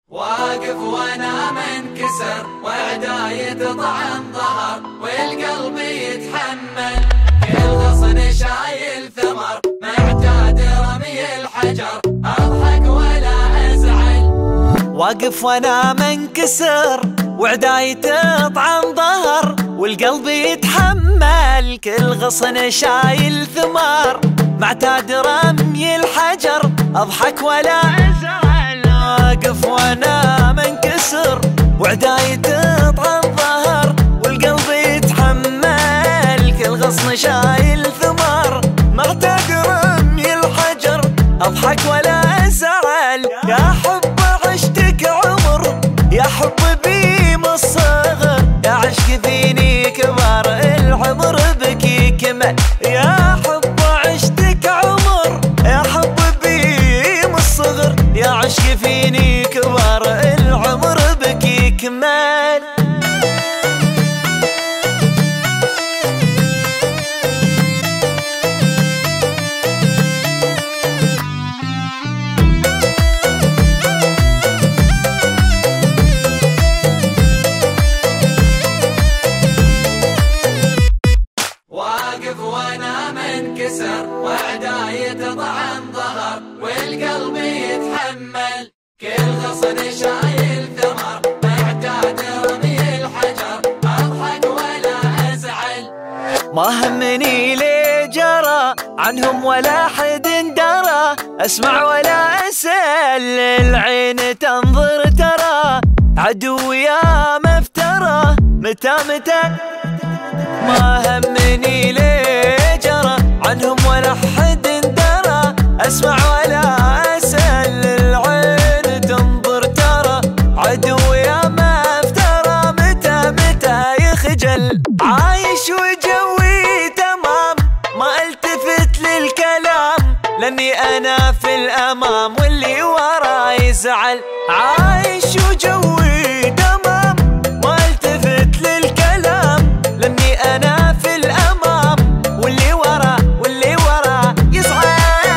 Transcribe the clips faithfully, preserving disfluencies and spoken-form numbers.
واقف وانا منكسر وعداي طعن ظهر والقلب يتحمل كل غصن شايل ثمر معتاد رمي الحجر اضحك ولا ازعل. واقف وانا منكسر وعداي تطعن ظهر والقلب يتحمل كل غصن شايل ثمر معتاد رمي الحجر اضحك ولا ازعل. واقف وانا منكسر وعداي تطعن ظهر والقلب يتحمل كل غصن شايل ثمر معتاد رمي الحجر اضحك ولا ازعل. يا حب عشتك عمر يا حب بي من الصغر يا عشق فيني كبر العمر بك يكمل. يا حب عشتك عمر يا حب بي من الصغر يا عشق فيني كبر العمر بك يكمل. واقف وانا منكسر وعداي تطعن ظهر والقلب يتحمل كل غصن شايل ثمر معتاد رمي الحجر اضحك ولا ازعل. ما همني ليه جرى عنهم ولا حد درى اسمع ولا اسال العين تنظر ترى عدو يا مفترى متى متى. ما همني ليه جرى عنهم ولا حد درى اسمع ولا اسال العين تنظر ترى عدو يا مفترى متى متى يخجل. عايش وجوي تمام ما التفت للكلام لاني انا في الامام واللي ورا يزعل. عايش وجوي تمام ما التفت للكلام لاني انا في الامام واللي ورا واللي ورا يزعل.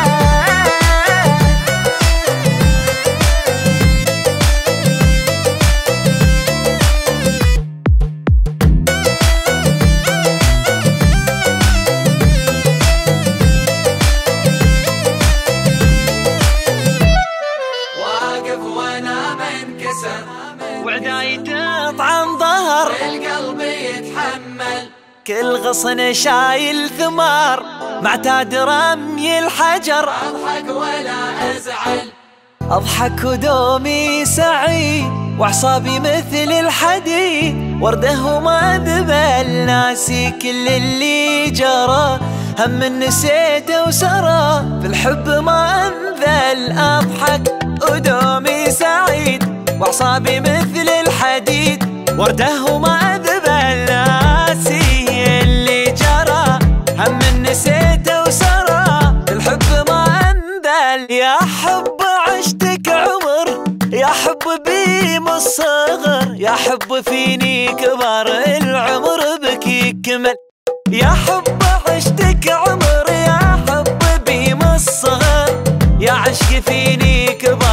واقف وانا منكسر وعداي تطعن ظهر والقلب يتحمل كل غصن شايل ثمار معتاد رمي الحجر اضحك ولا ازعل. اضحك ودومي سعي واعصابي مثل الحدي ورده وما ذبل ناسي كل اللي جرى هم نسيته وسرى في الحب ما انذل. اضحك ودومي سعيد واعصابي مثل الحديد ورده وما ذبل ناسي اللي جرى هم نسيته وسرى في الحب ما انذل. يا حب عشتك عمر يا حب بي من الصغر يا حب فيني كبر العمر بك يكمل. يا حب عشتك عمر يا حب بي من الصغر يا عشق فيني كبر